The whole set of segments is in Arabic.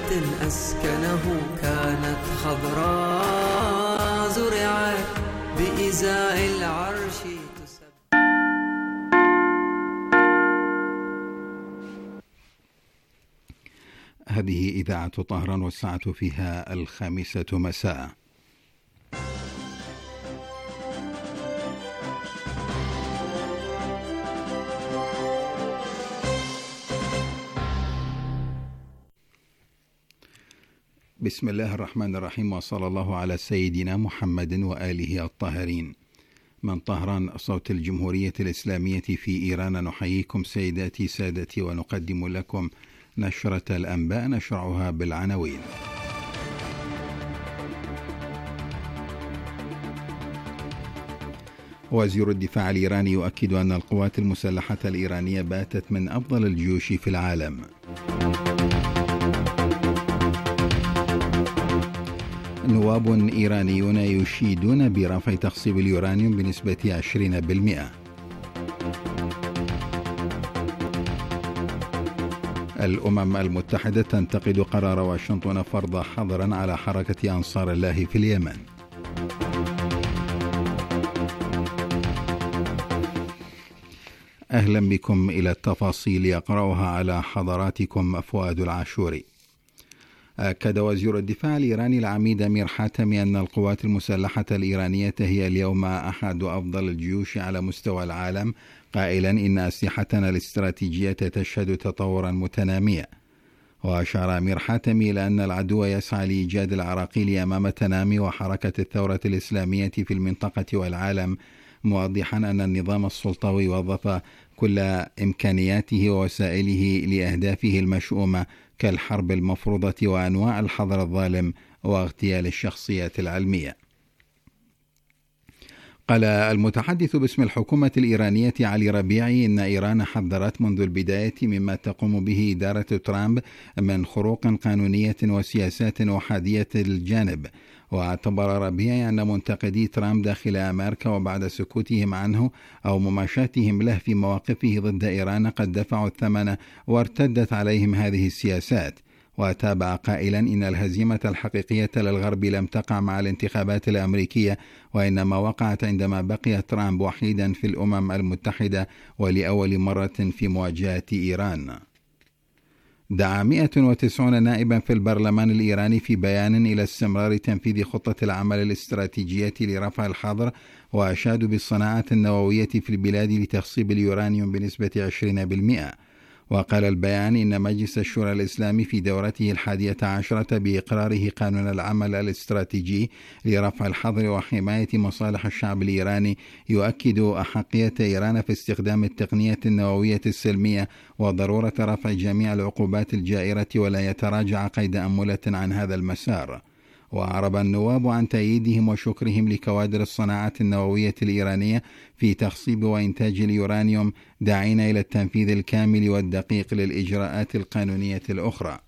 أسكنه كانت خضراء زرعت بإزاء العرش هذه إذاعة طهران والساعة فيها 5 مساء. بسم الله الرحمن الرحيم، وصلى الله على سيدنا محمد وآله الطاهرين. من طهران صوت الجمهورية الإسلامية في إيران نحييكم سيداتي سادتي، ونقدم لكم نشرة الأنباء نشرعها بالعناوين. وزير الدفاع الإيراني يؤكد أن القوات المسلحة الإيرانية باتت من أفضل الجيوش في العالم. نواب إيرانيون يشيدون برفع تخصيب اليورانيوم بنسبة 20%. الأمم المتحدة تنتقد قرار واشنطن فرض حظر على حركة أنصار الله في اليمن. أهلا بكم إلى التفاصيل يقرأها على حضراتكم فؤاد العاشوري. أكد وزير الدفاع الإيراني العميد أمير حاتمي أن القوات المسلحة الإيرانية هي اليوم أحد أفضل الجيوش على مستوى العالم، قائلا إن أسلحتنا الاستراتيجية تشهد تطورا متناميا. وأشار أمير حاتمي إلى أن العدو يسعى لإيجاد العراقيل أمام تنامي وحركة الثورة الإسلامية في المنطقة والعالم، موضحا أن النظام السلطوي وظف كل إمكانياته ووسائله لأهدافه المشؤومة كالحرب المفروضة وأنواع الحظر الظالم واغتيال الشخصيات العلمية. قال المتحدث باسم الحكومة الإيرانية علي ربيعي إن إيران حذرت منذ البداية مما تقوم به إدارة ترامب من خروق قانونية وسياسات أحادية الجانب. واعتبر ربيعي أن منتقدي ترامب داخل أمريكا وبعد سكوتهم عنه أو مماشاتهم له في مواقفه ضد إيران قد دفعوا الثمن وارتدت عليهم هذه السياسات. وتابع قائلا إن الهزيمة الحقيقية للغرب لم تقع مع الانتخابات الأمريكية، وإنما وقعت عندما بقي ترامب وحيدا في الأمم المتحدة ولأول مرة في مواجهة إيران. دعا 190 نائبا في البرلمان الإيراني في بيان إلى استمرار تنفيذ خطة العمل الاستراتيجية لرفع الحظر، وأشادوا بالصناعة النووية في البلاد لتخصيب اليورانيوم بنسبة 20%. وقال البيان إن مجلس الشورى الإسلامي في دورته 11 بإقراره قانون العمل الاستراتيجي لرفع الحظر وحماية مصالح الشعب الإيراني يؤكد أحقية إيران في استخدام التقنية النووية السلمية وضرورة رفع جميع العقوبات الجائرة ولا يتراجع قيد أنملة عن هذا المسار. وأعرب النواب عن تأييدهم وشكرهم لكوادر الصناعة النووية الإيرانية في تخصيب وإنتاج اليورانيوم، داعين إلى التنفيذ الكامل والدقيق للإجراءات القانونية الأخرى.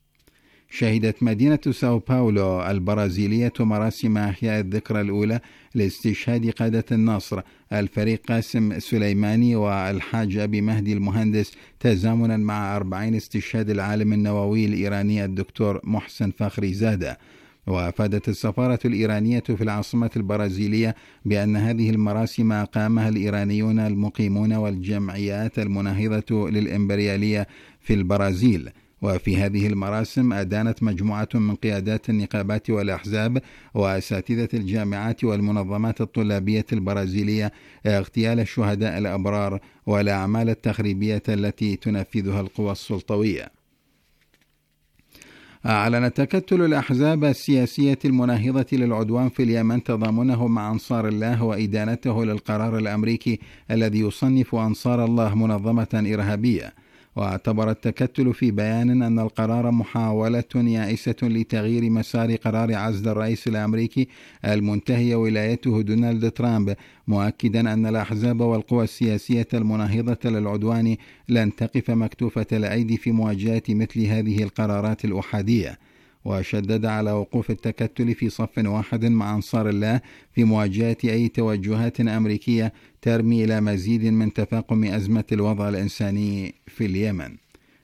شهدت مدينة ساو باولو البرازيلية مراسم إحياء الذكرى الأولى لاستشهاد قادة النصر الفريق قاسم سليماني والحاج أبي مهدي المهندس، تزامنا مع 40 استشهاد العالم النووي الإيراني الدكتور محسن فخري زادة. وأفادت السفارة الإيرانية في العاصمة البرازيلية بأن هذه المراسم أقامها الإيرانيون المقيمون والجمعيات المناهضة للإمبريالية في البرازيل. وفي هذه المراسم أدانت مجموعة من قيادات النقابات والأحزاب وأساتذة الجامعات والمنظمات الطلابية البرازيلية اغتيال الشهداء الأبرار والأعمال التخريبية التي تنفذها القوى السلطوية. أعلن تكتل الأحزاب السياسية المناهضة للعدوان في اليمن تضامنه مع أنصار الله وإدانته للقرار الأمريكي الذي يصنف أنصار الله منظمة إرهابية. واعتبر التكتل في بيان أن القرار محاولة يائسة لتغيير مسار قرار عزل الرئيس الأمريكي المنتهي ولايته دونالد ترامب، مؤكدا أن الأحزاب والقوى السياسية المناهضة للعدوان لن تقف مكتوفة الأيدي في مواجهة مثل هذه القرارات الأحادية. وشدد على وقوف التكتل في صف واحد مع أنصار الله في مواجهة أي توجهات أمريكية ترمي إلى مزيد من تفاقم أزمة الوضع الإنساني في اليمن.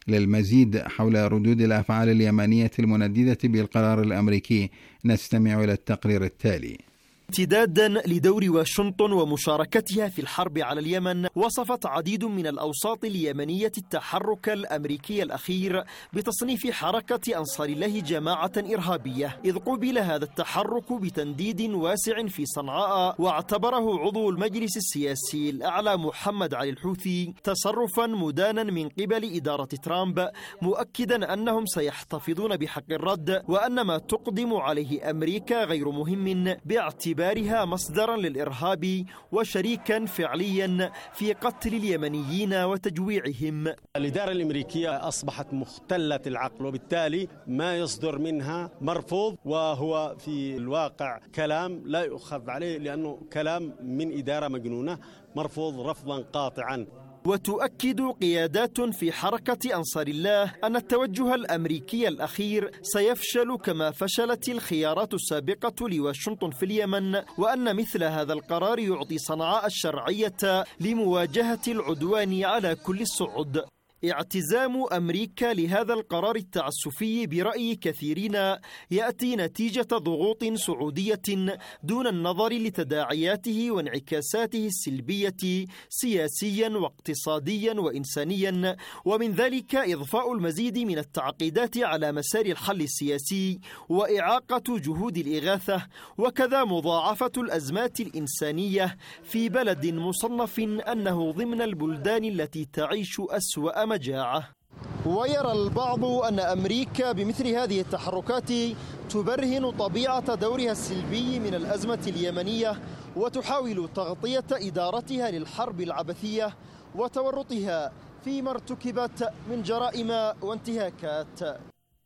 للمزيد حول ردود الأفعال اليمنية المنددة بالقرار الأمريكي نستمع إلى التقرير التالي. امتدادا لدور واشنطن ومشاركتها في الحرب على اليمن، وصفت عديد من الأوساط اليمنية التحرك الأمريكي الأخير بتصنيف حركة أنصار الله جماعة إرهابية، إذ قُبل هذا التحرك بتنديد واسع في صنعاء، واعتبره عضو المجلس السياسي الأعلى محمد علي الحوثي تصرفا مدانا من قبل إدارة ترامب، مؤكدا أنهم سيحتفظون بحق الرد، وأن ما تقدم عليه أمريكا غير مهم باعتبارها مصدرا للإرهاب وشريكا فعليا في قتل اليمنيين وتجويعهم. الإدارة الأمريكية أصبحت مختلة العقل، وبالتالي ما يصدر منها مرفوض، وهو في الواقع كلام لا يؤخذ عليه لأنه كلام من إدارة مجنونة مرفوض رفضا قاطعا. وتؤكد قيادات في حركة أنصار الله أن التوجه الأمريكي الأخير سيفشل كما فشلت الخيارات السابقة لواشنطن في اليمن، وأن مثل هذا القرار يعطي صنعاء الشرعية لمواجهة العدوان على كل الصعد. اعتزام أمريكا لهذا القرار التعسفي برأي كثيرين يأتي نتيجة ضغوط سعودية دون النظر لتداعياته وانعكاساته السلبية سياسيا واقتصاديا وإنسانيا، ومن ذلك إضفاء المزيد من التعقيدات على مسار الحل السياسي وإعاقة جهود الإغاثة، وكذا مضاعفة الأزمات الإنسانية في بلد مصنف أنه ضمن البلدان التي تعيش أسوأ مجاعة. ويرى البعض أن أمريكا بمثل هذه التحركات تبرهن طبيعة دورها السلبي من الأزمة اليمنية، وتحاول تغطية إدارتها للحرب العبثية وتورطها فيما ارتكبت من جرائم وانتهاكات.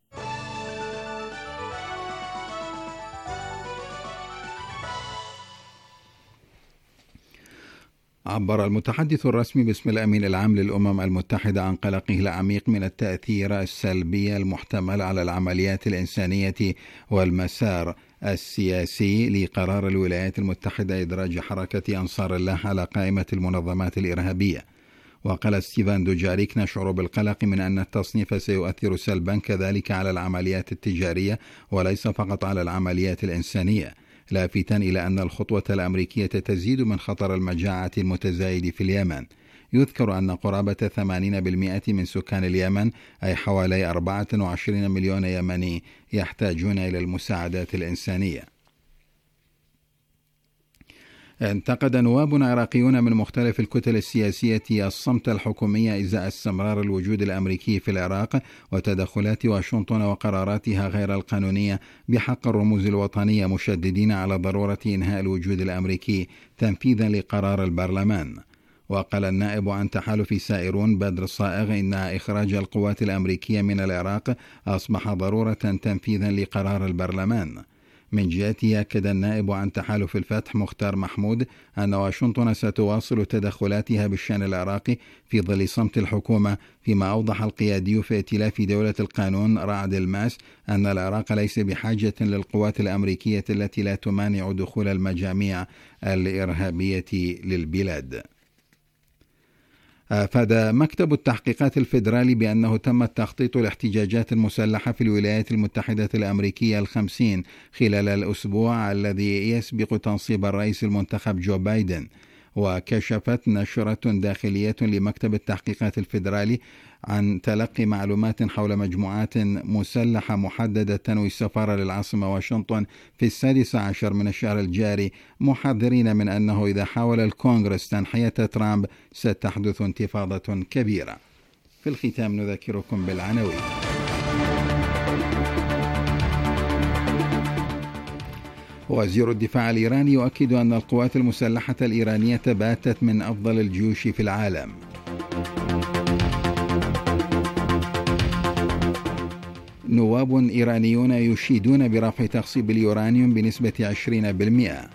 عبر المتحدث الرسمي باسم الأمين العام للأمم المتحدة عن قلقه العميق من التأثير السلبي المحتمل على العمليات الإنسانية والمسار السياسي لقرار الولايات المتحدة إدراج حركة أنصار الله على قائمة المنظمات الإرهابية. وقال ستيفان دوجاريك: نشعر بالقلق من أن التصنيف سيؤثر سلبا كذلك على العمليات التجارية وليس فقط على العمليات الإنسانية، لافتا إلى أن الخطوة الأمريكية تزيد من خطر المجاعة المتزايد في اليمن. يذكر أن قرابة 80% من سكان اليمن، أي حوالي 24 مليون يمني، يحتاجون إلى المساعدات الإنسانية. انتقد نواب عراقيون من مختلف الكتل السياسية الصمت الحكومي إزاء استمرار الوجود الأمريكي في العراق وتدخلات واشنطن وقراراتها غير القانونية بحق الرموز الوطنية، مشددين على ضرورة إنهاء الوجود الأمريكي تنفيذا لقرار البرلمان. وقال النائب عن تحالف سائرون بدر صائغ إن إخراج القوات الأمريكية من العراق أصبح ضرورة تنفيذا لقرار البرلمان. من جهته أكد النائب عن تحالف الفتح مختار محمود أن واشنطن ستواصل تدخلاتها بالشأن العراقي في ظل صمت الحكومة، فيما أوضح القيادي في ائتلاف دولة القانون رعد الماس أن العراق ليس بحاجة للقوات الأمريكية التي لا تمانع دخول المجاميع الإرهابية للبلاد. أفاد مكتب التحقيقات الفيدرالي بأنه تم التخطيط لاحتجاجات مسلحة في الولايات المتحدة الأمريكية 50 خلال الأسبوع الذي يسبق تنصيب الرئيس المنتخب جو بايدن. وكشفت نشرة داخلية لمكتب التحقيقات الفيدرالي عن تلقي معلومات حول مجموعات مسلحة محددة تنوي السفارة للعاصمة واشنطن في 16 من الشهر الجاري، محذرين من أنه إذا حاول الكونغرس تنحية ترامب ستحدث انتفاضة كبيرة. في الختام نذكركم بالعناوين. وزير الدفاع الإيراني يؤكد أن القوات المسلحة الإيرانية باتت من أفضل الجيوش في العالم. نواب إيرانيون يشيدون برفع تخصيب اليورانيوم بنسبة 20%.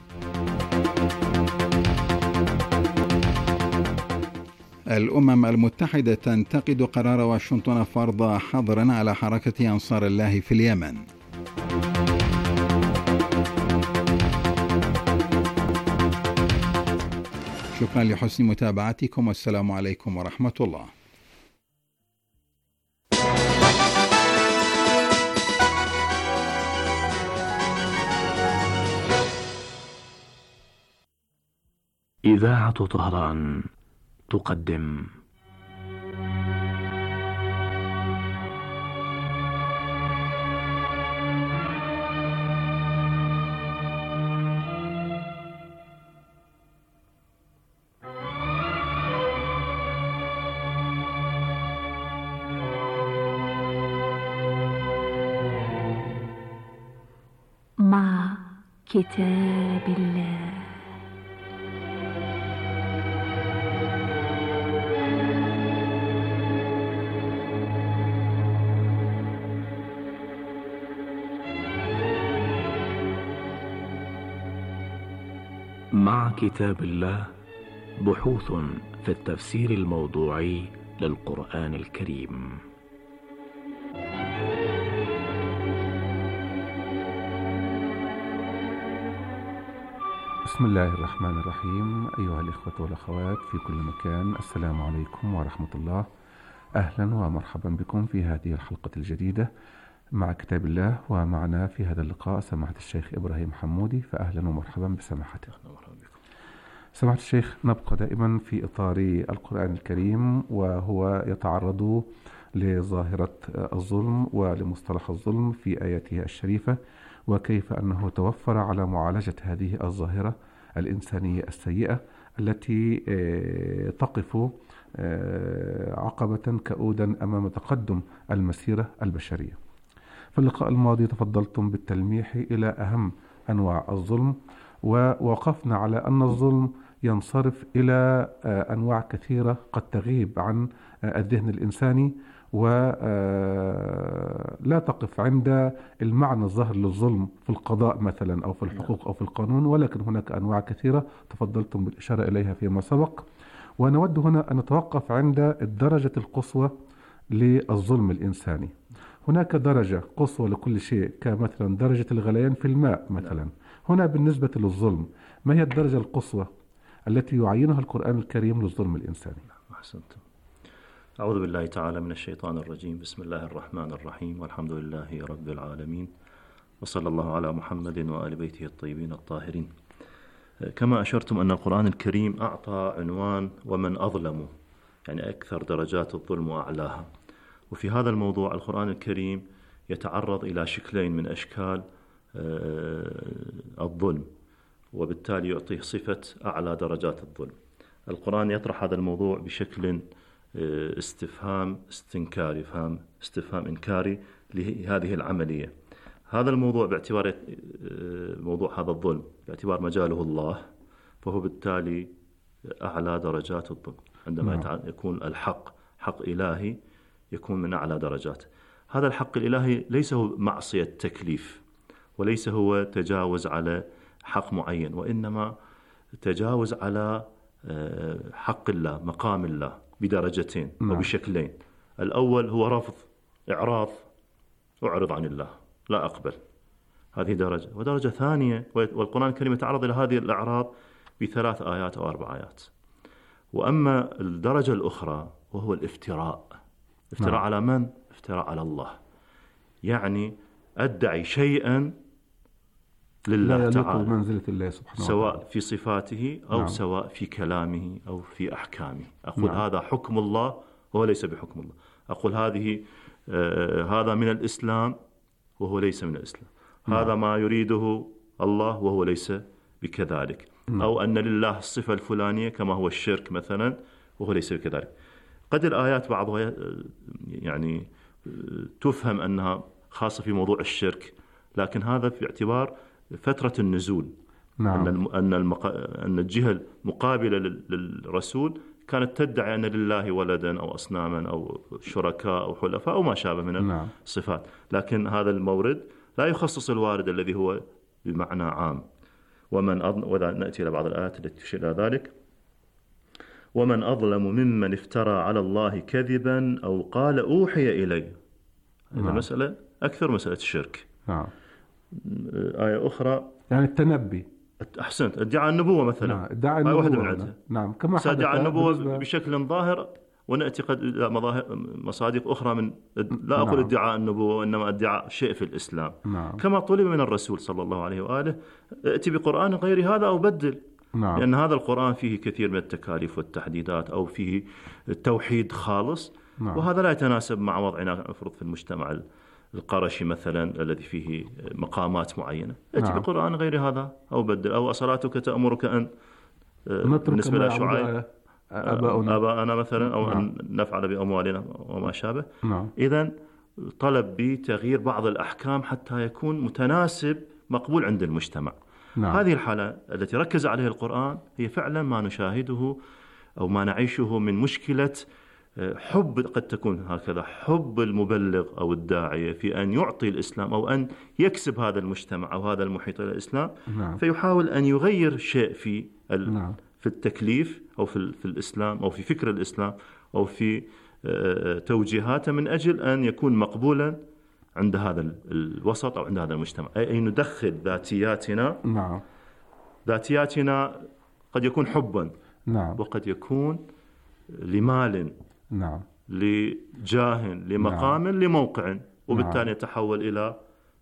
الأمم المتحدة تنتقد قرار واشنطن فرض حظر على حركة أنصار الله في اليمن. شكرا لحسن متابعتكم، والسلام عليكم ورحمة الله. إذاعة طهران تقدم مع كتاب الله. مع كتاب الله، بحوث في التفسير الموضوعي للقرآن الكريم. بسم الله الرحمن الرحيم. أيها الإخوة والأخوات في كل مكان، السلام عليكم ورحمة الله. أهلا ومرحبا بكم في هذه الحلقة الجديدة مع كتاب الله، ومعنا في هذا اللقاء سماحة الشيخ إبراهيم حمودي، فأهلا ومرحبا بسماحته. سماحة الشيخ، نبقى دائما في إطار القرآن الكريم، وهو يتعرض لظاهرة الظلم ولمصطلح الظلم في آياته الشريفة، وكيف أنه توفر على معالجة هذه الظاهرة الإنسانية السيئة التي تقف عقبة كؤودا أمام تقدم المسيرة البشرية. في اللقاء الماضي تفضلتم بالتلميح إلى أهم أنواع الظلم، ووقفنا على أن الظلم ينصرف إلى أنواع كثيرة قد تغيب عن الذهن الإنساني، ولا تقف عند المعنى الظاهر للظلم في القضاء مثلا أو في الحقوق أو في القانون، ولكن هناك أنواع كثيرة تفضلتم بالإشارة إليها فيما سبق. ونود هنا أن نتوقف عند الدرجة القصوى للظلم الإنساني. هناك درجة قصوى لكل شيء، كمثلا درجة الغليان في الماء مثلا. هنا بالنسبة للظلم، ما هي الدرجة القصوى التي يعينها القرآن الكريم للظلم الإنساني؟ أحسنتم. أعوذ بالله تعالى من الشيطان الرجيم. بسم الله الرحمن الرحيم، والحمد لله رب العالمين، وصلى الله على محمد وآل بيته الطيبين الطاهرين. كما أشرتم أن القرآن الكريم أعطى عنوان ومن أظلم، يعني أكثر درجات الظلم وأعلاها. وفي هذا الموضوع القرآن الكريم يتعرض إلى شكلين من أشكال الظلم، وبالتالي يعطيه صفة أعلى درجات الظلم. القرآن يطرح هذا الموضوع بشكل استفهام استنكاري، استفهام إنكاري لهذه العملية. هذا الموضوع باعتبار موضوع هذا الظلم باعتبار مجاله الله، فهو بالتالي أعلى درجات الظلم. عندما يكون الحق حق إلهي يكون من أعلى درجات. هذا الحق الإلهي ليس هو معصية تكليف، وليس هو تجاوز على حق معين، وإنما تجاوز على حق الله، مقام الله، بدرجتين أو بشكلين. الأول هو رفض، إعراض، أعرض عن الله، لا أقبل، هذه درجة. ودرجة ثانية، والقرآن الكريم يتعرض إلى هذه الإعراض ب3 آيات أو 4 آيات. وأما الدرجة الأخرى وهو الافتراء. افتراء على من؟ افتراء على الله، يعني أدعي شيئا لله تعالى منزلة الله سبحانه سواء في صفاته أو سواء في كلامه أو في أحكامه. أقول هذا حكم الله وهو ليس بحكم الله. أقول هذا من الإسلام وهو ليس من الإسلام. هذا ما يريده الله وهو ليس بكذلك. أو أن لله الصفة الفلانية كما هو الشرك مثلا وهو ليس بكذلك. قد الآيات بعضها يعني تفهم أنها خاصة في موضوع الشرك، لكن هذا في اعتبار فترة النزول. أن الجهة المقابلة للرسول كانت تدعي أن لله ولدا أو أصناما أو شركاء أو حلفاء أو ما شابه من الصفات، لكن هذا المورد لا يخصص الوارد الذي هو بمعنى عام. وذا نأتي إلى بعض الآيات التي تشير إلى ذلك. ومن أظلم ممن افترى على الله كذبا أو قال أوحي إلي. المسألة أكثر مسألة الشرك. آية أخرى يعني التنبي. أحسنت، ادعاء النبوة مثلا. ادعاء النبوة واحدة من عندها. كما ادعاء النبوة بشكل ظاهر، ونأتي قد إلى مصادق أخرى من لا أقول ادعاء النبوة، وإنما ادعاء شيء في الإسلام. كما طلب من الرسول صلى الله عليه وآله: ائتي بقرآن غير هذا أو بدل. نعم. لأن هذا القرآن فيه كثير من التكاليف والتحديدات أو فيه توحيد خالص. نعم. وهذا لا يتناسب مع وضعنا نفرض في المجتمع القرشي مثلا الذي فيه مقامات معينة. أتي نعم. بقرآن غير هذا أو بدل، أو صلاتك تأمرك أن بالنسبة لشعائب آباءنا مثلا أو نعم. أن نفعل بأموالنا وما شابه. نعم. إذن طلب بتغيير بعض الأحكام حتى يكون متناسب مقبول عند المجتمع. نعم. هذه الحالة التي ركز عليها القرآن هي فعلا ما نشاهده أو ما نعيشه من مشكلة حب، قد تكون هكذا، حب المبلغ أو الداعية في أن يعطي الإسلام أو أن يكسب هذا المجتمع أو هذا المحيط إلى الإسلام. نعم. فيحاول أن يغير شيء في نعم. في التكليف أو في الإسلام أو في فكر الإسلام أو في توجيهاته من أجل أن يكون مقبولا عند هذا الوسط أو عند هذا المجتمع. أي ندخل ذاتياتنا. نعم. ذاتياتنا قد يكون حبا. نعم. وقد يكون لمال. نعم. لجاه، لمقام، نعم. لموقع، وبالتالي نعم. يتحول إلى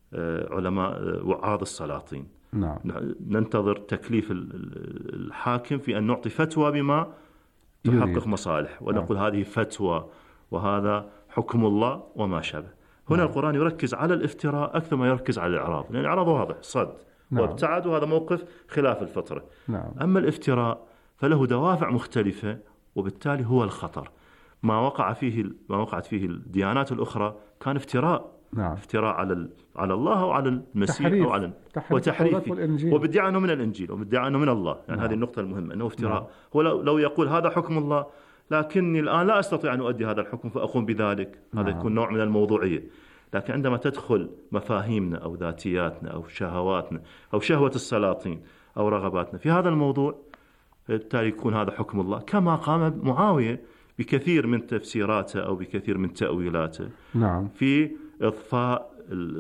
علماء وعاظ السلاطين. نعم. ننتظر تكليف الحاكم في أن نعطي فتوى بما تحقق مصالح، ونقول نعم. هذه فتوى وهذا حكم الله وما شابه. هنا نعم. القرآن يركز على الافتراء أكثر ما يركز على الإعراض، لأن الإعراض واضح صد نعم. وابتعد، وهذا موقف خلاف الفطرة. نعم. أما الافتراء فله دوافع مختلفة، وبالتالي هو الخطر. ما وقعت فيه الديانات الأخرى كان افتراء. نعم. افتراء على الله أو على المسيح أو على وتحريف، وبادعاء أنه من الإنجيل وبادعاء أنه من الله. يعني نعم. هذه النقطة المهمة، أنه افتراء. نعم. هو لو يقول هذا حكم الله لكني الآن لا أستطيع أن أؤدي هذا الحكم فأقوم بذلك، هذا نعم. يكون نوع من الموضوعية. لكن عندما تدخل مفاهيمنا أو ذاتياتنا أو شهواتنا أو شهوة السلاطين أو رغباتنا في هذا الموضوع، بالتالي يكون هذا حكم الله، كما قام معاوية بكثير من تفسيراته أو بكثير من تأويلاته. نعم. في إضفاء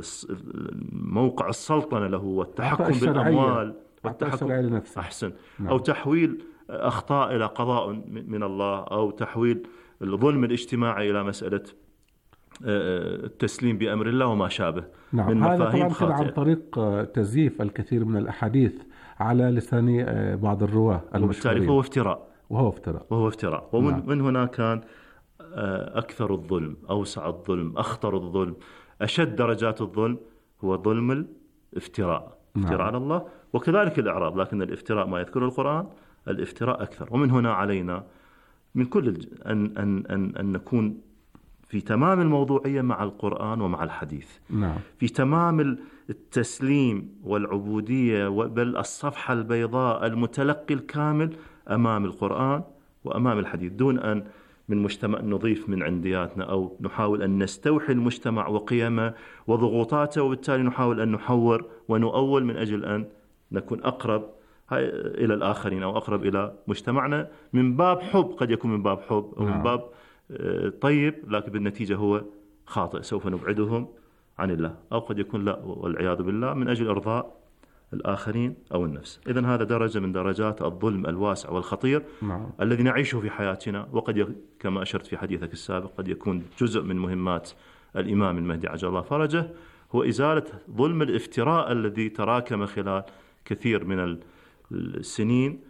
موقع السلطنة له والتحكم بالأموال والتحكم أحسن. نعم. أو تحويل أخطاء إلى قضاء من الله، أو تحويل الظلم الاجتماعي إلى مسألة التسليم بأمر الله وما شابه. نعم. من هذا طبعا كان عن طريق تزييف الكثير من الأحاديث على لسان بعض الرواة المشهورين، وبالتالي هو افتراء. وهو افتراء. ومن نعم. من هنا كان أكثر الظلم، أوسع الظلم، أخطر الظلم، أشد درجات الظلم هو ظلم الافتراء. نعم. افتراء على الله، وكذلك الإعراض. لكن الافتراء ما يذكره القرآن الافتراء أكثر. ومن هنا علينا من كل أن نكون في تمام الموضوعية مع القرآن ومع الحديث. نعم. في تمام التسليم والعبودية، بل الصفحة البيضاء، المتلقي الكامل أمام القرآن وأمام الحديث، دون أن من مجتمع نضيف من عندياتنا أو نحاول أن نستوحي المجتمع وقيمه وضغوطاته، وبالتالي نحاول أن نحور ونؤول من أجل أن نكون أقرب إلى الآخرين أو أقرب إلى مجتمعنا من باب حب، قد يكون من باب حب أو من باب طيب، لكن بالنتيجة هو خاطئ، سوف نبعدهم عن الله، أو قد يكون لا والعياذ بالله من أجل إرضاء الآخرين أو النفس. إذن هذا درجة من درجات الظلم الواسع والخطير الذي نعيشه في حياتنا، وقد كما أشرت في حديثك السابق قد يكون جزء من مهمات الإمام المهدي عجل الله فرجه هو إزالة ظلم الافتراء الذي تراكم خلال كثير من السنين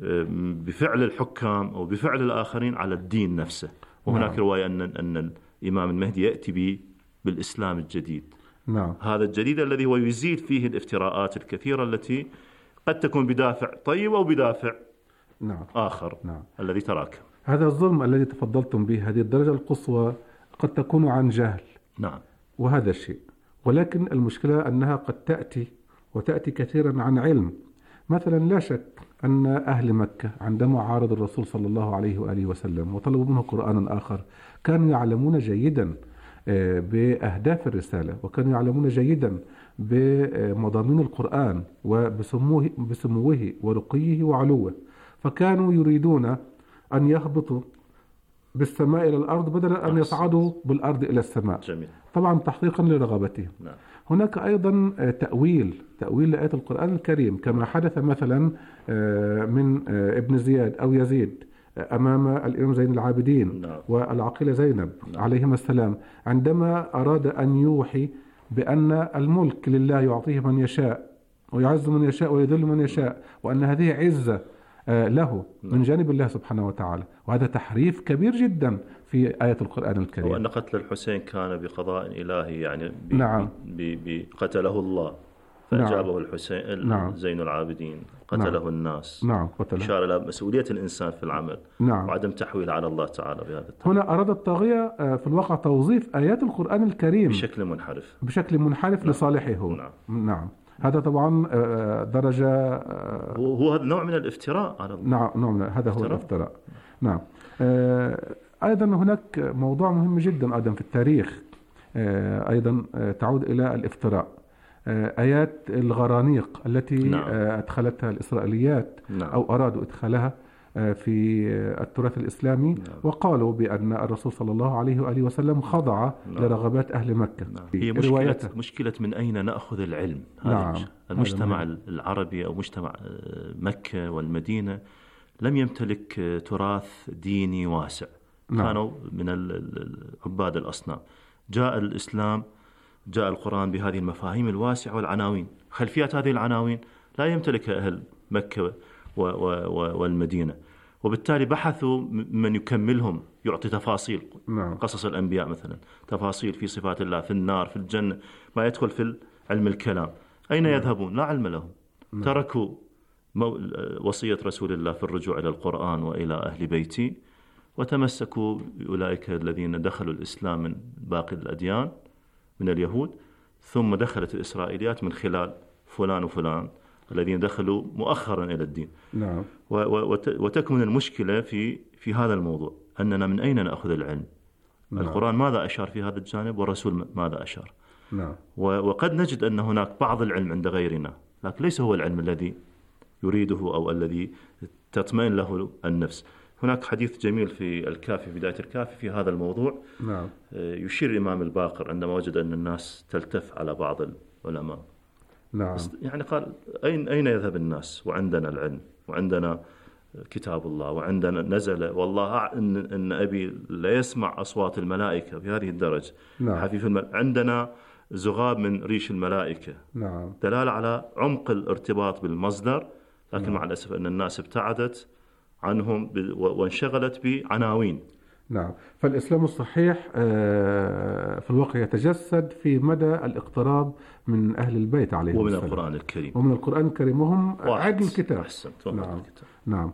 بفعل الحكام أو بفعل الآخرين على الدين نفسه. وهناك رواية أن الإمام المهدي يأتي بالإسلام الجديد. نعم. هذا الجديد الذي هو يزيد فيه الافتراءات الكثيرة التي قد تكون بدافع طيب أو بدافع نعم. آخر نعم. الذي تراكم. هذا الظلم الذي تفضلتم به، هذه الدرجة القصوى، قد تكون عن جهل. نعم. وهذا الشيء، ولكن المشكلة أنها قد تأتي كثيرا عن علم. مثلا لا شك أن أهل مكة عندما عارض الرسول صلى الله عليه وآله وسلم وطلبوا منه قرآنا آخر، كانوا يعلمون جيدا بأهداف الرسالة، وكانوا يعلمون جيدا بمضامين القرآن وبسموه ورقيه وعلوه، فكانوا يريدون أن يهبطوا بالسماء إلى الأرض بدلا أن يصعدوا بالأرض إلى السماء. جميل. طبعا تحقيقا لرغبتهم. نعم. هناك أيضا تأويل لآيات القرآن الكريم، كما حدث مثلا من ابن زياد أو يزيد أمام الإمام زين العابدين. نعم. والعقيلة زينب. نعم. عليهما السلام، عندما أراد أن يوحي بأن الملك لله يعطيه من يشاء ويعز من يشاء ويذل من يشاء، وأن هذه عزة له من جانب الله سبحانه وتعالى. وهذا تحريف كبير جدا في آية القرآن الكريم. وأن قتل الحسين كان بقضاء إلهي، يعني نعم. قتله الله فأجابه الحسين زين العابدين، قتله الناس. إشارة إلى مسؤولية الإنسان في العمل وعدم تحويل على الله تعالى بهذا التحويل. هنا أراد الطاغية في الواقع توظيف آيات القرآن الكريم بشكل منحرف لصالحه هو. نعم. هذا طبعا درجة هو هذا نوع من الافتراء على الله. نعم هذا هو الافتراء. نعم. أيضا هناك موضوع مهم جدا أيضا في التاريخ أيضا تعود إلى الافتراء. آيات الغرانيق التي أدخلتها الإسرائيليات أو أرادوا إدخالها في التراث الإسلامي، وقالوا بأن الرسول صلى الله عليه وآله وسلم خضع لرغبات أهل مكة. هي مشكلة من أين نأخذ العلم. المجتمع العربي أو مجتمع مكة والمدينة لم يمتلك تراث ديني واسع. كانوا من عباد الأصنام. جاء الإسلام، جاء القرآن بهذه المفاهيم الواسعة والعناوين، خلفيات هذه العناوين لا يمتلكها أهل مكة والمدينة، وبالتالي بحثوا من يكملهم، يعطي تفاصيل. قصص الأنبياء مثلا، تفاصيل في صفات الله، في النار، في الجنة، ما يدخل في علم الكلام. أين يذهبون؟ لا علم لهم. تركوا وصية رسول الله في الرجوع إلى القرآن وإلى أهل بيتي، وتمسكوا أولئك الذين دخلوا الإسلام من باقي الأديان من اليهود، ثم دخلت الإسرائيليات من خلال فلان وفلان الذين دخلوا مؤخرا إلى الدين. وتكمن المشكلة في هذا الموضوع، أننا من أين نأخذ العلم؟ القرآن ماذا أشار في هذا الجانب، والرسول ماذا أشار؟ وقد نجد أن هناك بعض العلم عند غيرنا، لكن ليس هو العلم الذي يريده أو الذي تطمئن له النفس. هناك حديث جميل في الكافي، بداية الكافي، في هذا الموضوع. يشير الإمام الباقر عندما وجد أن الناس تلتف على بعض العلماء. يعني قال أين يذهب الناس وعندنا العلم وعندنا كتاب الله وعندنا نزل، والله إن أبي لا يسمع أصوات الملائكة في هذه الدرجة. حفيف عندنا زغاب من ريش الملائكة. دلالة على عمق الارتباط بالمصدر، لكن مع الأسف أن الناس ابتعدت عنهم وانشغلت بعناوين. فالإسلام الصحيح في الواقع يتجسد في مدى الاقتراب من أهل البيت عليهم ومن السلام. القرآن الكريم ومن القرآن الكريم، وهم عدل الكتاب. نعم.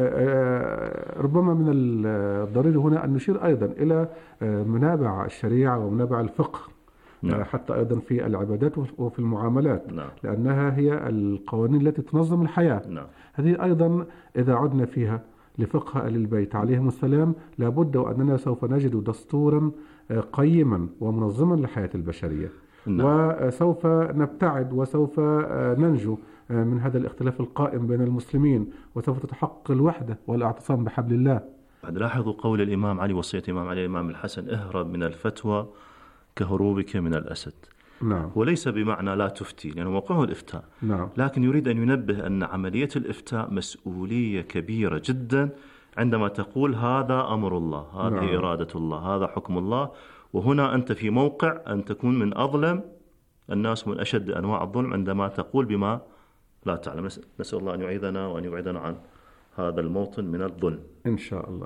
ربما من الضروري هنا أن نشير أيضا إلى منابع الشريعة ومنابع الفقه. حتى أيضا في العبادات وفي المعاملات. لأنها هي القوانين التي تنظم الحياة. هذه أيضا إذا عدنا فيها لفقه أهل البيت عليهم السلام، لابد وأننا سوف نجد دستورا قيما ومنظما للحياة البشرية. وسوف نبتعد وسوف ننجو من هذا الاختلاف القائم بين المسلمين، وسوف تتحقق الوحدة والاعتصام بحبل الله. لاحظوا قول الإمام علي، وصية الإمام علي الإمام الحسن: اهرب من الفتوى كهروبك من الأسد. وليس بمعنى لا تفتي، لأنه موقعه الإفتاء. لكن يريد أن ينبه أن عملية الإفتاء مسؤولية كبيرة جدا، عندما تقول هذا أمر الله، هذه إرادة الله، هذا حكم الله، وهنا أنت في موقع أن تكون من أظلم الناس، من أشد أنواع الظلم، عندما تقول بما لا تعلم. نسأل الله أن يعيذنا وأن يبعدنا عن هذا الموطن من الظلم إن شاء الله.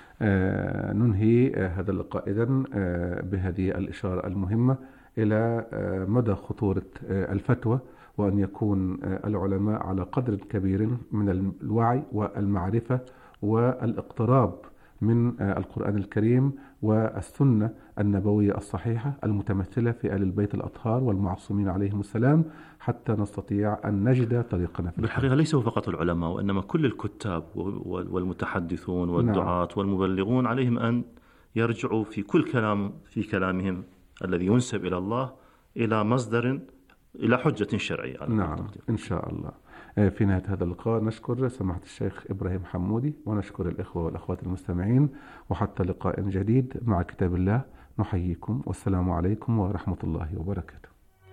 ننهي هذا اللقاء إذن بهذه الإشارة المهمة إلى مدى خطورة الفتوى، وأن يكون العلماء على قدر كبير من الوعي والمعرفة والاقتراب من القرآن الكريم والسنة النبوية الصحيحة المتمثلة في آل البيت الأطهار والمعصومين عليهم السلام، حتى نستطيع أن نجد طريقنا في بالحقيقة. ليس فقط العلماء، وإنما كل الكتاب والمتحدثون والدعاة والمبلغون عليهم أن يرجعوا في كل كلامهم الذي ينسب إلى الله إلى مصدر، إلى حجة شرعية. إن شاء الله. في نهاية هذا اللقاء نشكر سماحة الشيخ إبراهيم حمودي، ونشكر الإخوة والأخوات المستمعين، وحتى لقاء جديد مع كتاب الله نحييكم، والسلام عليكم ورحمة الله وبركاته.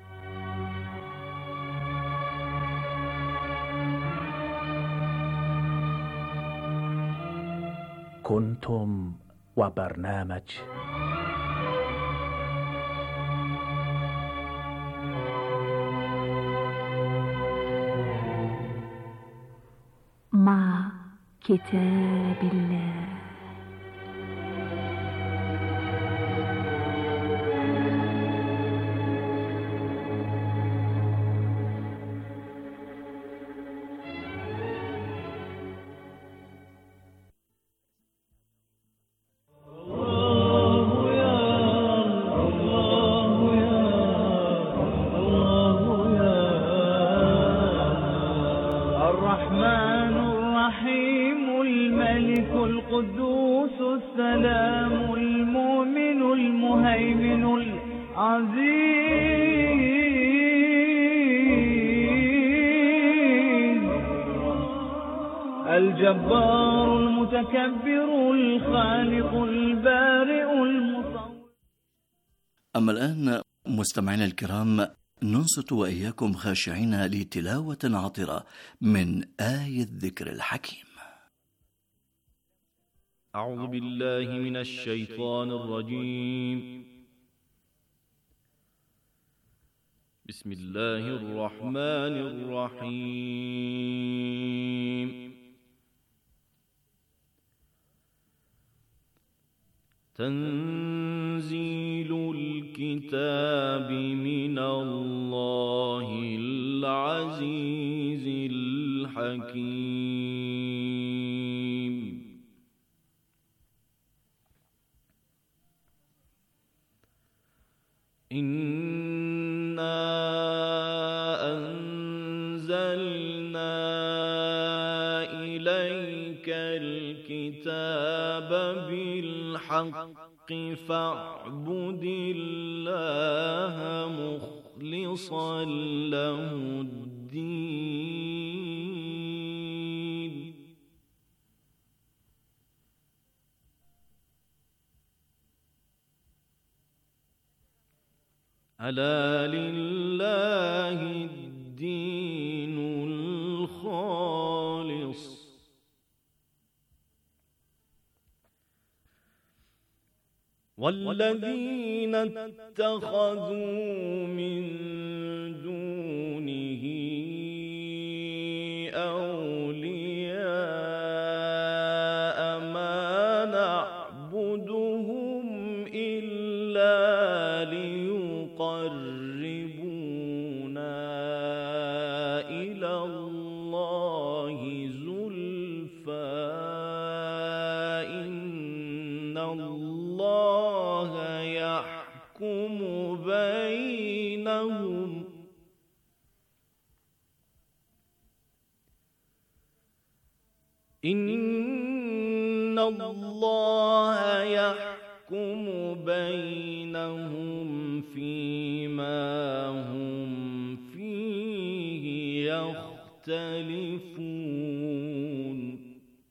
كنتم وبرنامج كتاب الله. الجبار المتكبر الخالق البارئ المصور. أما الآن مستمعينا الكرام، ننصت وإياكم خاشعين لتلاوة عطرة من آية الذكر الحكيم. أعوذ بالله من الشيطان الرجيم. بسم الله الرحمن الرحيم. تنزيل الكتاب من الله العزيز الحكيم. إنا أنزلنا إليك الكتاب بالحق فاعبد الله مخلصا له الدين. ألا لله الدين الخالص. والذين اتخذوا من دونه أولياء ما نعبدهم إلا ليقربونا إلى الله زلفى إن الله يحكم بينهم إن الله يحكم بينهم فيما هم فيه يختلفون.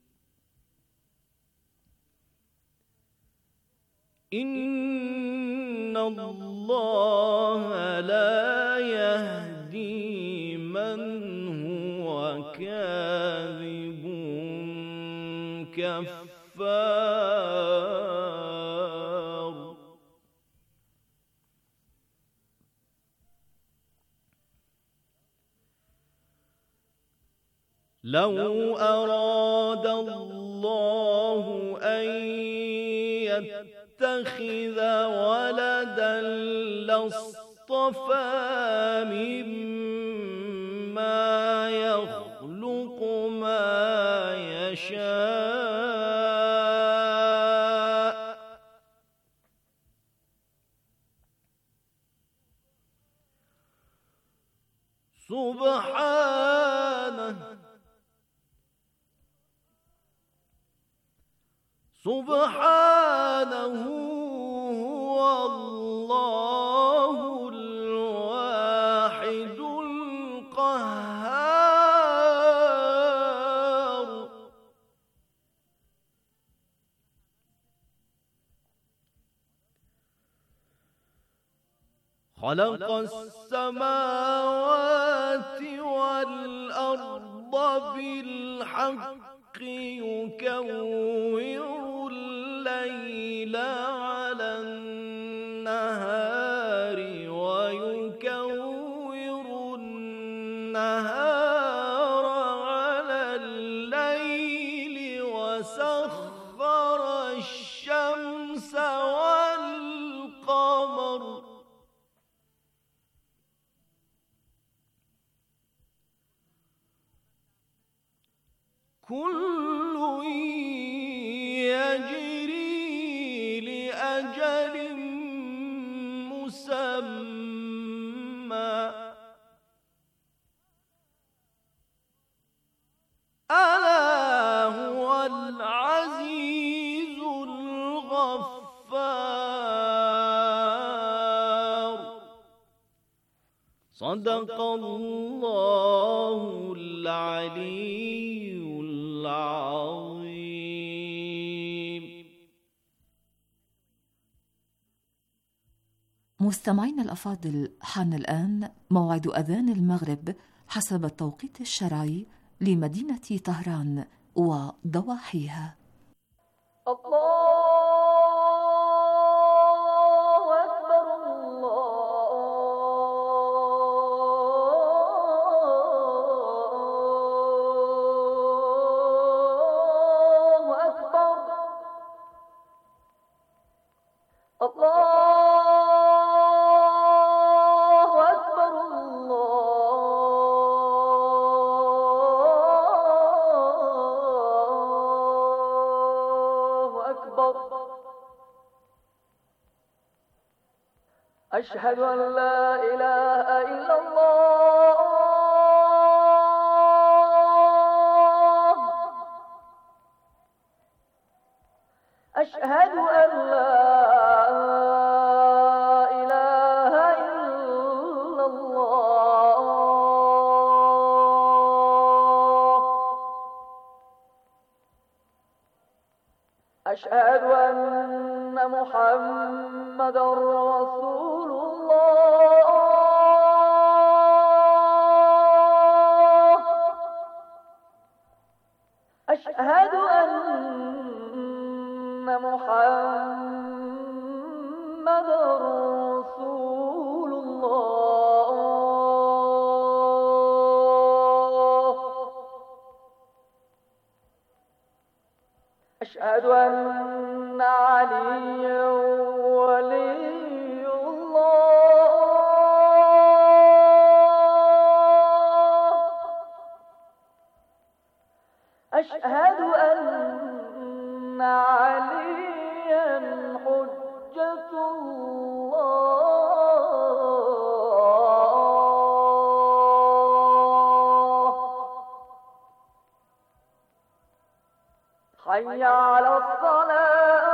إن الله لا يهدي من هو كاذب كفار. لو أراد الله أن يتخذ ولدا لاصطفى مما يخلق ما يشاء سبحانه هو الله الواحد القهار. خلق السماوات والأرض بالحق يكور الليل على النهار ويكور النهار على الليل كل يجري لأجل مسمى ألا هو العزيز الغفار. صدق الله العلي العظيم. مستمعين الأفاضل، حان الآن موعد أذان المغرب حسب التوقيت الشرعي لمدينة طهران وضواحيها. أشهد أن لا إله إلا الله. أشهد أن لا إله إلا الله. أشهد أن محمدًا رسول الله. أشهد أن محمدًا رسول الله. أشهد أن عليا ولي الله. أشهد أن عليا حجة الله. حي على الصلاة.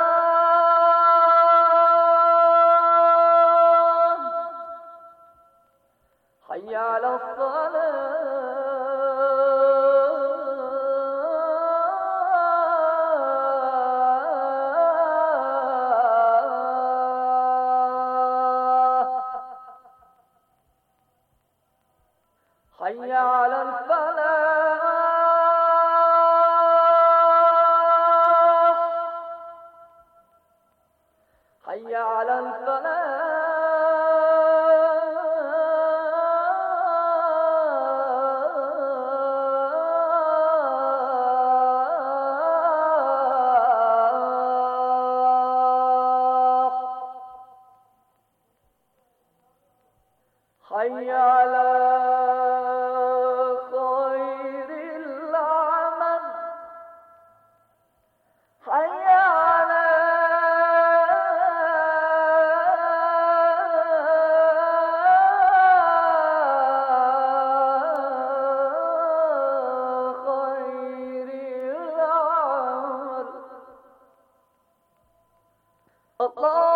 حي على الصلاة. حي على الفلاح. حي على الفلاح. حي على خير العمل. حي على خير العمل. الله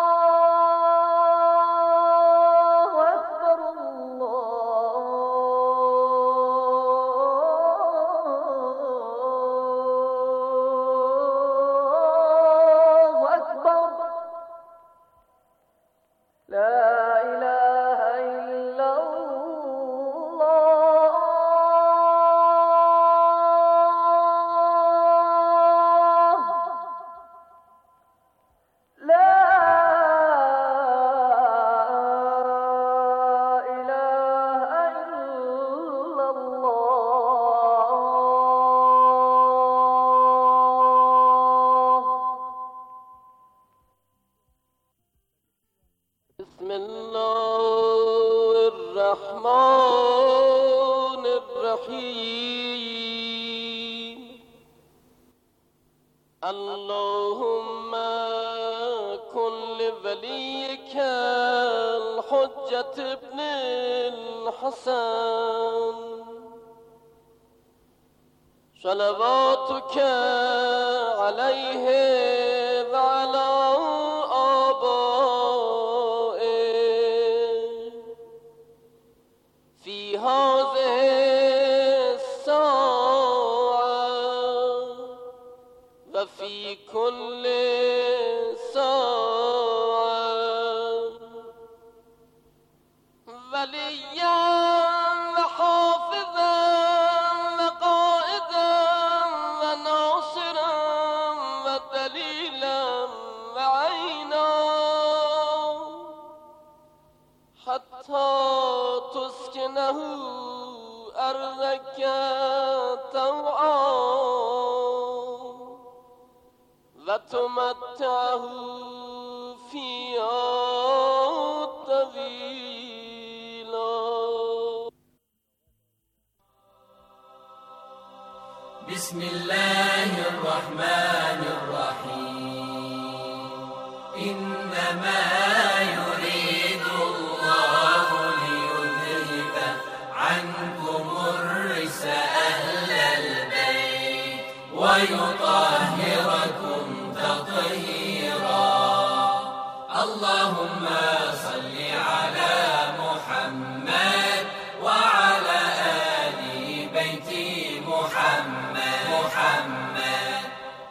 بسم الله الرحمن الرحيم. اللهم كن لوليك الحجة ابن الحسن صلواتك عليه وعلى آبائه في هذه الساعة وفي كل ساعة وليا وحافظا وقائدا وناصرا ودليلا وعينا حتى تسكنه أرضك طوعا وتمتعه فيها طويلا. بسم الله الرحمن الرحيم إنما يريد الله ليذهب عنكم الرجس أهل البيت ويطهركم تطهيرا. اللهم صل على محمد وعلى آل بيت محمد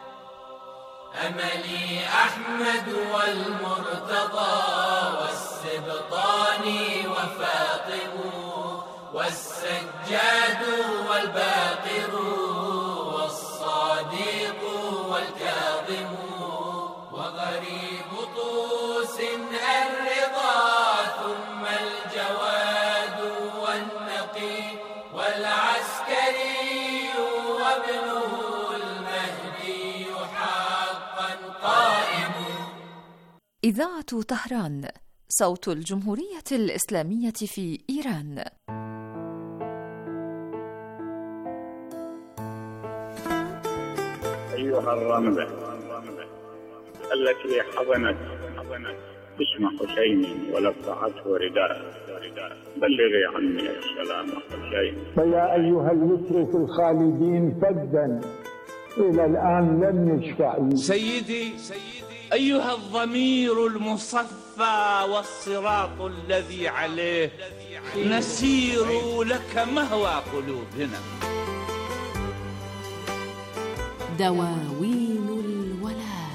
أملي أحمد والمرتضى والسبطان وفاطم والسجاد والباقر والصادق والكاظم وغريب طوس الرضا ثم الجواد والنقي والعسكري وابنه المهدي حقا قائم. إذاعة طهران صوت الجمهورية الإسلامية في إيران. أيها الرملة التي حضنت اسم حسين ولفعته رداء بلغي عني السلام حسين. فيا أيها الوتر في الخالدين فدا إلى الآن لم يشفع. سيدي أيها الضمير المصفى والصراط الذي عليه نسير لك مهوى قلوبنا. دواوين الولاء.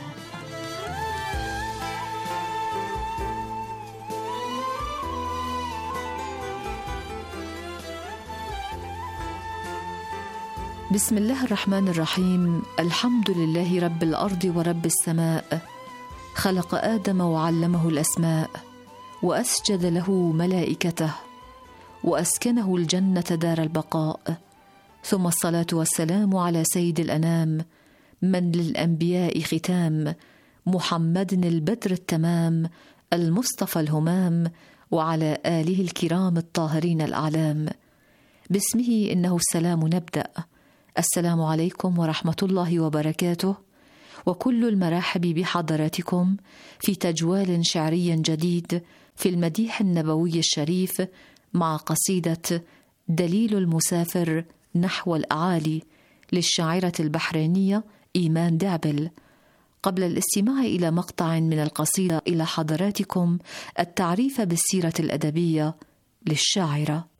بسم الله الرحمن الرحيم. الحمد لله رب الأرض ورب السماء، خلق آدم وعلمه الأسماء وأسجد له ملائكته وأسكنه الجنة دار البقاء، ثم الصلاة والسلام على سيد الأنام من للأنبياء ختام، محمد البدر التمام المصطفى الهمام، وعلى آله الكرام الطاهرين الأعلام. باسمه إنه السلام نبدأ. السلام عليكم ورحمة الله وبركاته، وكل المراحب بحضراتكم في تجوال شعري جديد في المديح النبوي الشريف مع قصيدة دليل المسافر نحو الأعالي للشاعرة البحرينية إيمان دعبل. قبل الاستماع إلى مقطع من القصيدة إلى حضراتكم التعريف بالسيرة الأدبية للشاعرة.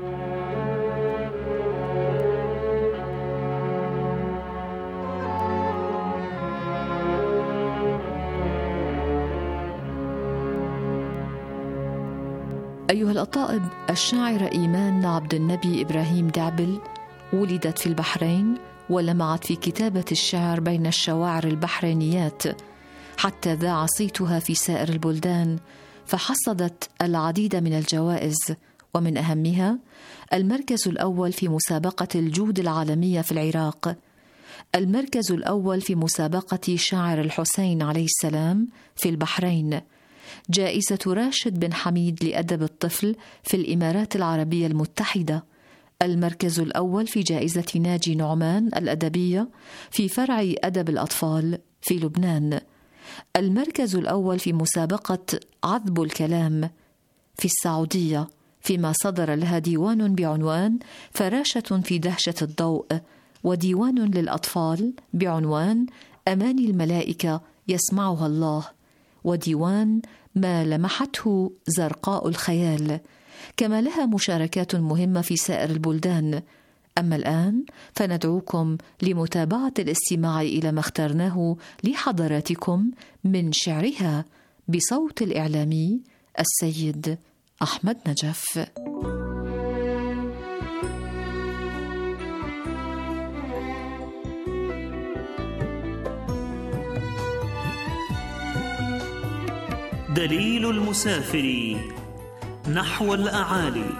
أيها الأطائب، الشاعرة إيمان عبد النبي إبراهيم دعبل ولدت في البحرين ولمعت في كتابة الشعر بين الشواعر البحرينيات حتى ذاع صيتها في سائر البلدان، فحصدت العديد من الجوائز، ومن أهمها المركز الأول في مسابقة الجود العالمية في العراق، المركز الأول في مسابقة شاعر الحسين عليه السلام في البحرين، جائزة راشد بن حميد لأدب الطفل في الإمارات العربية المتحدة، المركز الأول في جائزة ناجي نعمان الأدبية في فرع أدب الأطفال في لبنان، المركز الأول في مسابقة عذب الكلام في السعودية فيما صدر لها ديوان بعنوان فراشة في دهشة الضوء، وديوان للأطفال بعنوان أماني الملائكة يسمعها الله، وديوان ما لمحته زرقاء الخيال، كما لها مشاركات مهمة في سائر البلدان. أما الآن فندعوكم لمتابعة الاستماع إلى ما اخترناه لحضراتكم من شعرها بصوت الإعلامي السيد أحمد نجف. دليل المسافر نحو الأعالي.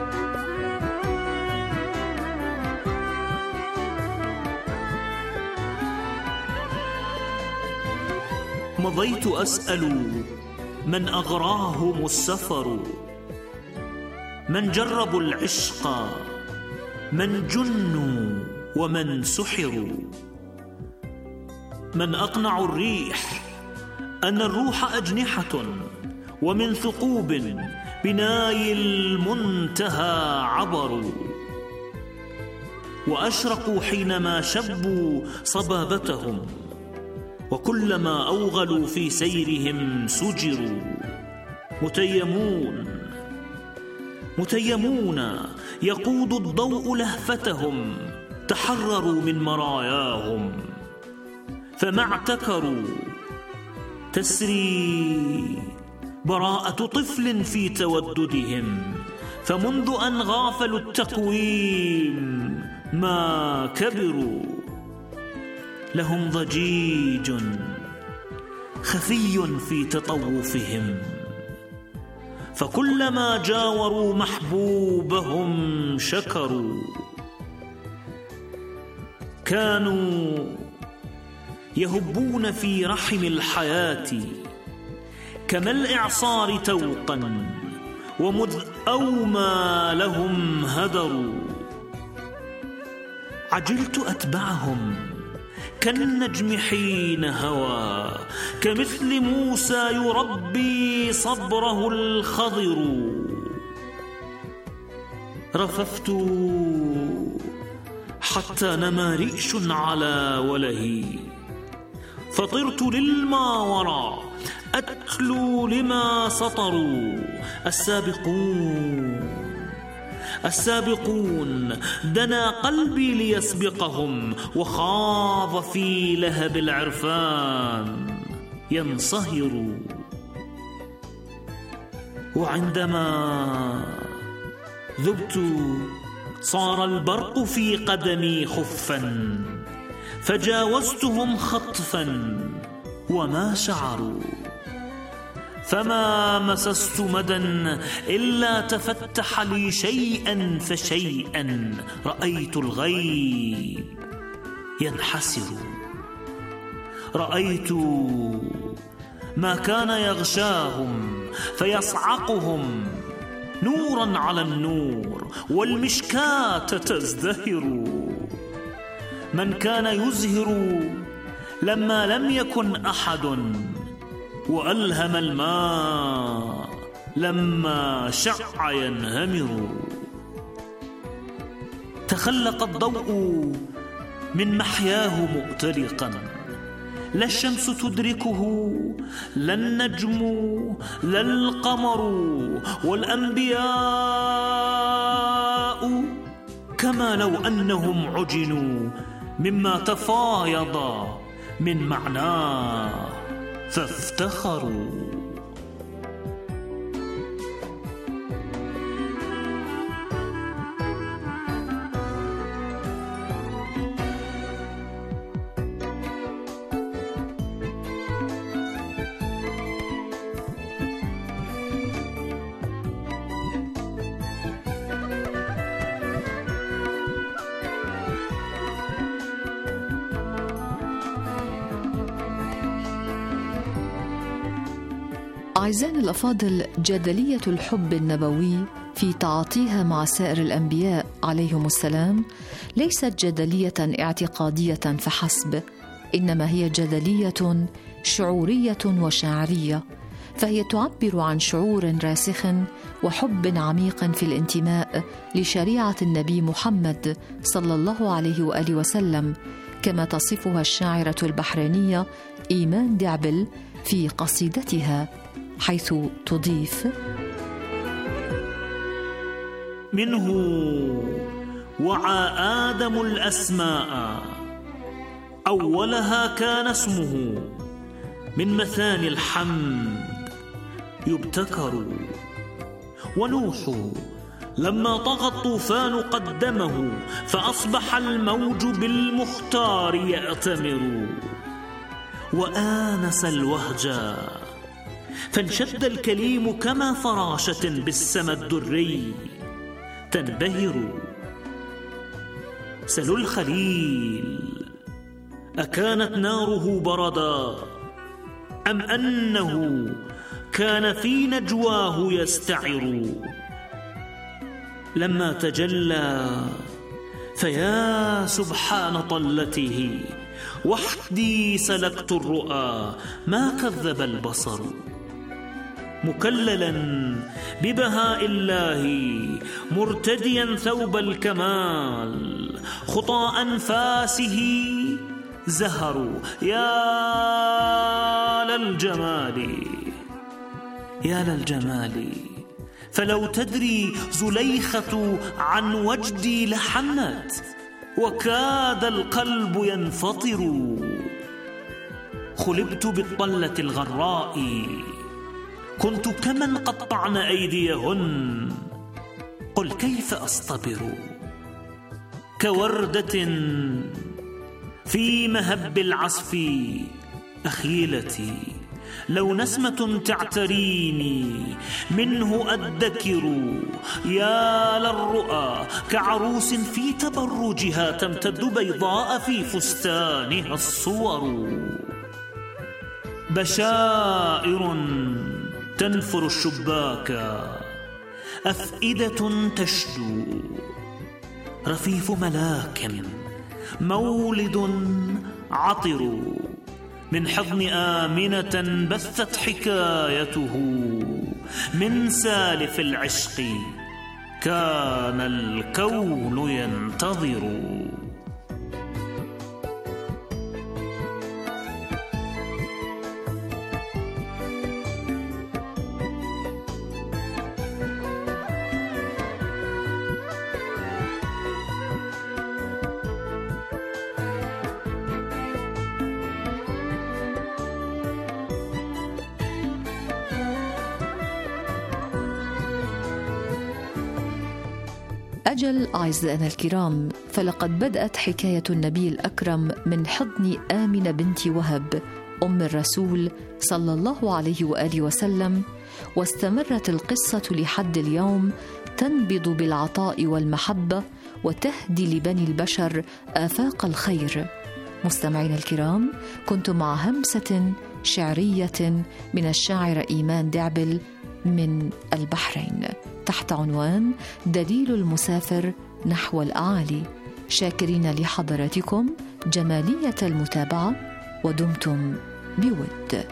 مضيت أسأل من أغراهم السفر، من جربوا العشق، من جنوا ومن سحروا، من أقنعوا الريح أن الروح أجنحة، ومن ثقوب بناي المنتهى عبروا، وأشرقوا حينما شبوا صبابتهم، وكلما أوغلوا في سيرهم سجروا. متيمون يقود الضوء لهفتهم، تحرروا من مراياهم فما اعتكروا. تسري براءة طفل في توددهم، فمنذ أن غافلوا التقويم ما كبروا. لهم ضجيج خفي في تطوفهم، فكلما جاوروا محبوبهم شكروا. كانوا يهبون في رحم الحياة كما الإعصار توقا، ومذ أومى لهم هدروا. عجلت أتبعهم كالنجم حين هوى، كمثل موسى يربي صبره الخضر. رففت حتى نما ريش على ولهي، فطرت للماورى أتلو لما سطروا. السابقون دنا قلبي ليسبقهم، وخاض في لهب العرفان ينصهر. وعندما ذبت صار البرق في قدمي خفا، فجاوزتهم خطفا وما شعروا. فما مسست مدى إلا تفتح لي شيئا فشيئا، رأيت الغيب ينحسر. رأيت ما كان يغشاهم فيصعقهم نورا على النور، والمشكاة تزدهر. من كان يزهر لما لم يكن أحد، وألهم الماء لما شع ينهمر. تخلق الضوء من محياه مؤتلقا، لا الشمس تدركه لا النجم لا القمر، والأنبياء كما لو أنهم عجنوا مما تفايض من معناه فافتخروا. أعزائنا الأفاضل، جدلية الحب النبوي في تعاطيها مع سائر الأنبياء عليهم السلام ليست جدلية اعتقادية فحسب، إنما هي جدلية شعورية وشاعرية، فهي تعبر عن شعور راسخ وحب عميق في الانتماء لشريعة النبي محمد صلى الله عليه وآله وسلم، كما تصفها الشاعرة البحرينية إيمان دعبل في قصيدتها، حيث تضيف: منه وعى آدم الأسماء، أولها كان اسمه من مثاني الحمد يبتكر، ونوح لما طغى الطوفان قدمه، فأصبح الموج بالمختار يأتمر، وآنس الوهجا فانشد الكليم كما فراشة بالسما الدري تنبهر. سلوا الخليل أكانت ناره بردا، أم أنه كان في نجواه يستعر، لما تجلى فيا سبحان طلته، وحدي سلكت الرؤى ما كذب البصر، مكللا ببهاء الله مرتديا ثوب الكمال، خطى أنفاسه زهروا يا للجمال يا للجمال. فلو تدري زليخة عن وجدي لحنت، وكاد القلب ينفطر، خلبت بالطلة الغراء، كنت كمن قطعن أيديهن، قل كيف أصطبر، كوردة في مهب العصف أخيلتي، لو نسمة تعتريني منه أدكر، يا للرؤى كعروس في تبرجها تمتد بيضاء في فستانها الصور، بشائر تنفر الشباك، أفئدة تشدو، رفيف ملاك مولد عطر، من حضن آمنة بثت حكايته، من سالف العشق كان الكون ينتظر. أجل أعزائنا الكرام، فلقد بدأت حكاية النبي الأكرم من حضن آمنة بنت وهب أم الرسول صلى الله عليه وآله وسلم، واستمرت القصة لحد اليوم تنبض بالعطاء والمحبة وتهدي لبني البشر آفاق الخير. مستمعينا الكرام، كنت مع همسة شعرية من الشاعرة إيمان دعبل من البحرين تحت عنوان دليل المسافر نحو الأعالي. شاكرين لحضراتكم جمالية المتابعة، ودمتم بود.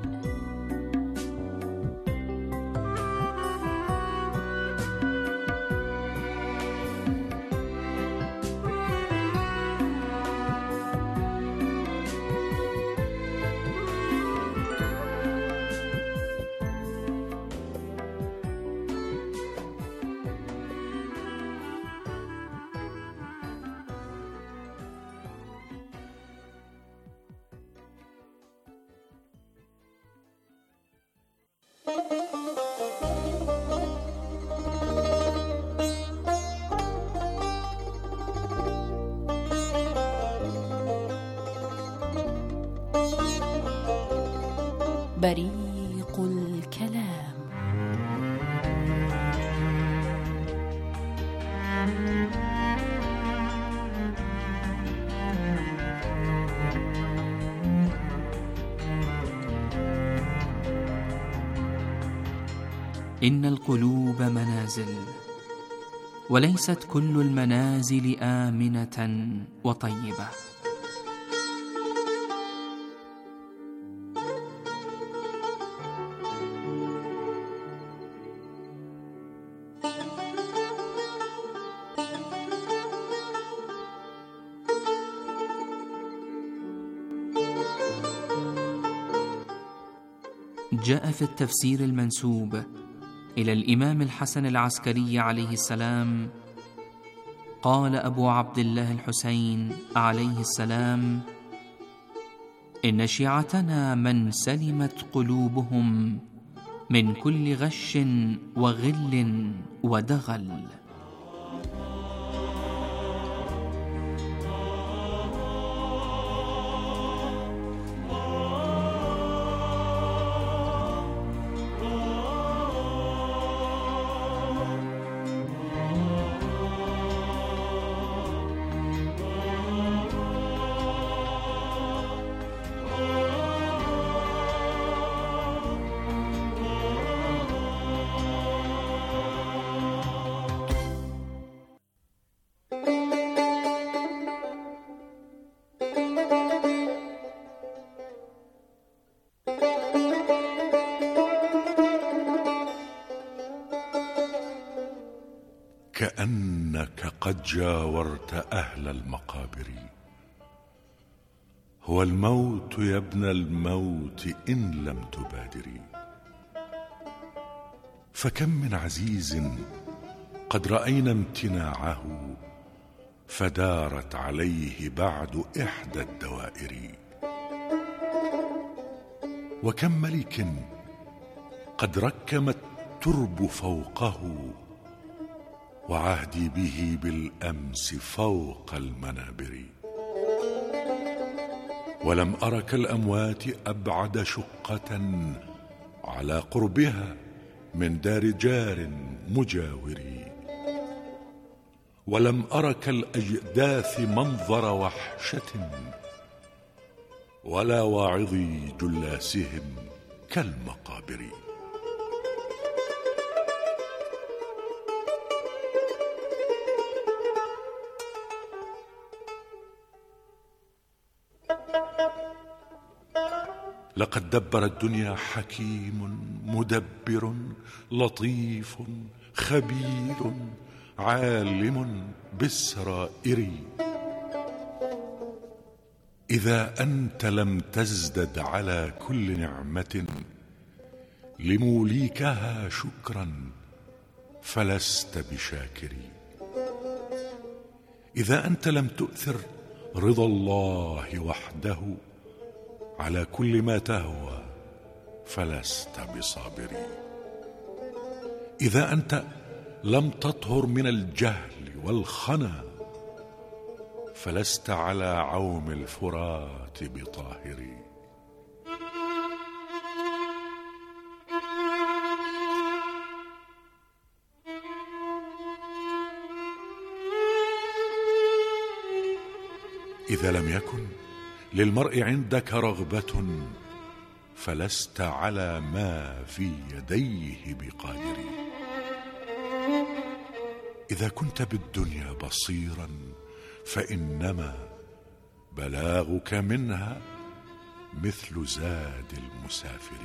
بريق الكلام. إن القلوب منازل، وليست كل المنازل آمنة وطيبة. جاء في التفسير المنسوب إلى الإمام الحسن العسكري عليه السلام قال أبو عبد الله الحسين عليه السلام: إن شيعتنا من سلمت قلوبهم من كل غش وغل ودغل. كأنك قد جاورت أهل المقابر، هو الموت يا ابن الموت إن لم تبادري. فكم من عزيز قد رأينا امتناعه فدارت عليه بعد إحدى الدوائر، وكم ملك قد ركم الترب فوقه وعهدي به بالأمس فوق المنابر. ولم أر كالأموات أبعد شقة على قربها من دار جار مجاور، ولم أر كالأجداث منظر وحشة ولا واعظي جلاسهم كالمقابر. لقد دبر الدنيا حكيم مدبر لطيف خبير عالم بالسرائر. إذا أنت لم تزدد على كل نعمة لموليكها شكرا فلست بشاكر. إذا أنت لم تؤثر رضا الله وحده على كل ما تهوى فلست بصابر. إذا أنت لم تطهر من الجهل والخنا فلست على عوم الفرات بطاهر. إذا لم يكن للمرء عندك رغبة فلست على ما في يديه بقادر. إذا كنت بالدنيا بصيرا فإنما بلاغك منها مثل زاد المسافر.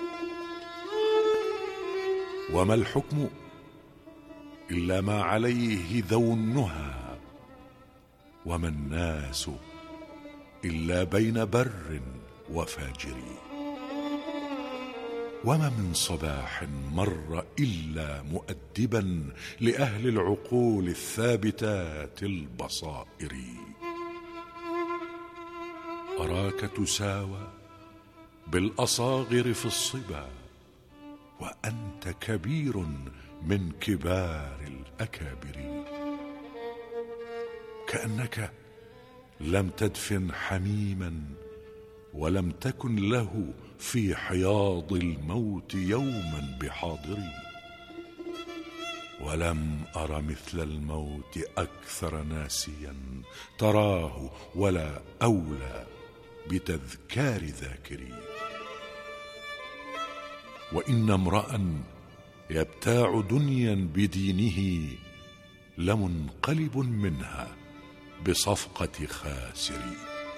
وما الحكم إلا ما عليه ذو النهى، وما الناس إلا بين بر وفاجر. وما من صباح مر إلا مؤدبا لأهل العقول الثابتات البصائر. أراك تساوى بالأصاغر في الصبا وأنت كبير من كبار الأكابر. كأنك لم تدفن حميما ولم تكن له في حياض الموت يوما بحاضر. ولم أر مثل الموت أكثر ناسيا تراه ولا أولى بتذكار ذاكري. وإن امرأ يبتاع دنيا بدينه لمنقلب منها بصفقة خاسرين.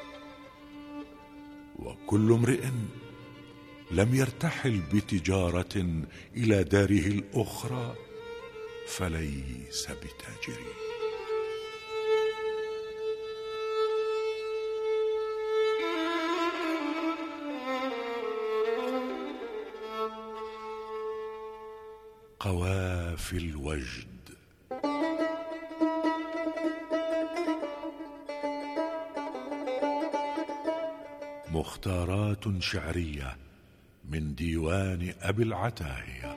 وكل امرئ لم يرتحل بتجارة إلى داره الأخرى فليس بتاجر. قوافي الوجد. مختارات شعرية من ديوان أبي العتاهية.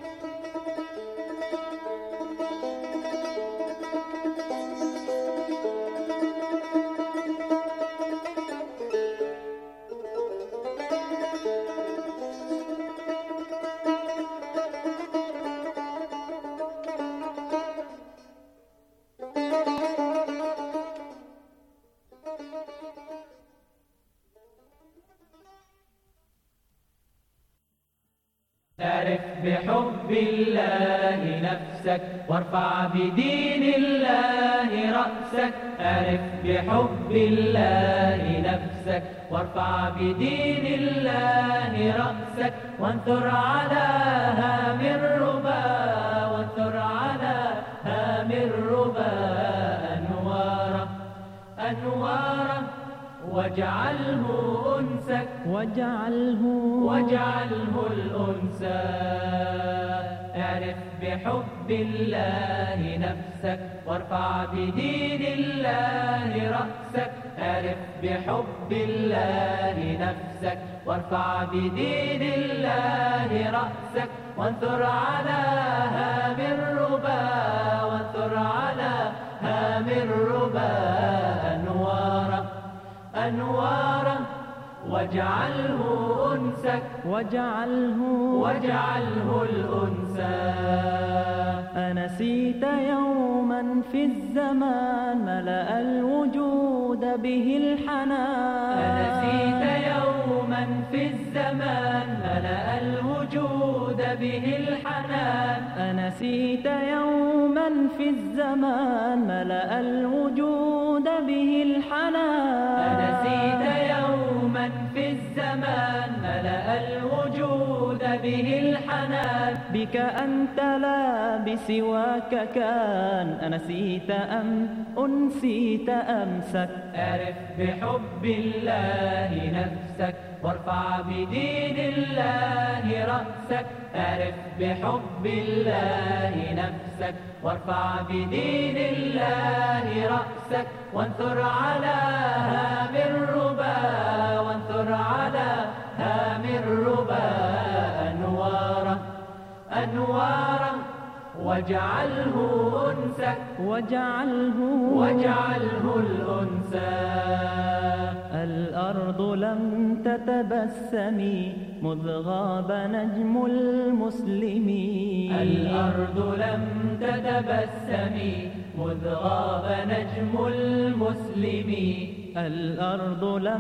اعرف بحب الله نفسك وارفع بدين الله رأسك. اعرف بحب الله نفسك وارفع بدين الله رأسك. وانثر على هام الربا وانثر على هام الربا أنوارا أنوارا واجعله أنسك واجعله الأنسى. اعرف بحب الله نفسك وارفع بدين الله رأسك. اعرف بحب الله نفسك وارفع بدين الله رأسك. وانثر على هام الربا وانثر على هام الربا أنوارا أنوارا واجعله أنسك واجعله الأنسى. أنسيت يوما في الزمان ملأ الوجود به الحنان. أنسيت يوما في الزمان ملأ الوجود به الحنان. أنسيت يوما في الزمان ملأ الوجود به الحنان. أنسيت يوما في الزمان ملأ الوجود به الحنان. بك أنت لا بسواك كان. أنسيت أم أنسيت أمسك. اعرف بحب الله نفسك وارفع بدين الله رأسك. اعرف بحب الله نفسك وارفع بدين الله رأسك. وانثر على هام الربا وانثر على هام الربا أنوارا أنوارا واجعله أنسك واجعله الأنسى. الأرض لم تتبسمي مذ غاب نجم المسلمين. الأرض لم تتبسمي مذ غاب نجم المسلمين. الأرض لم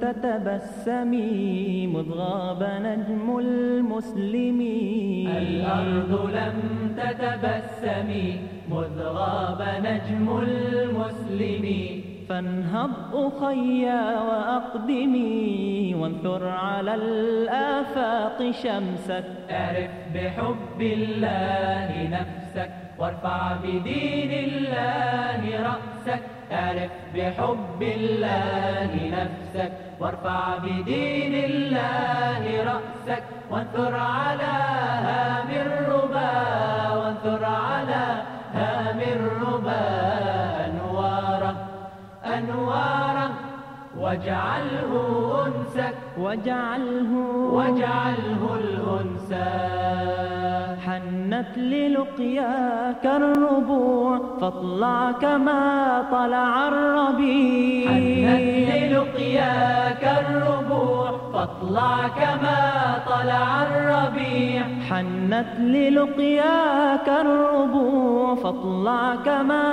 تتبسمي مذ غاب نجم المسلمين. الأرض لم تتبسمي مذ غاب نجم المسلمين. فانهض أخيا وأقدمي وانثر على الآفاق شمسك. اعرف بحب الله نفسك وارفع بدين الله رأسك. اعرف بحب الله نفسك وارفع بدين الله رأسك. وانثر على هام الربا وانثر على هام الربا أنوارا أنوارا واجعله أنسك واجعله الأنسى. حنت للقياك الربوع فاطلع كما طلع الربيع. حنت للقياك الربوع فاطلع كما طلع الربيع. حنت للقياك الربوع فاطلع كما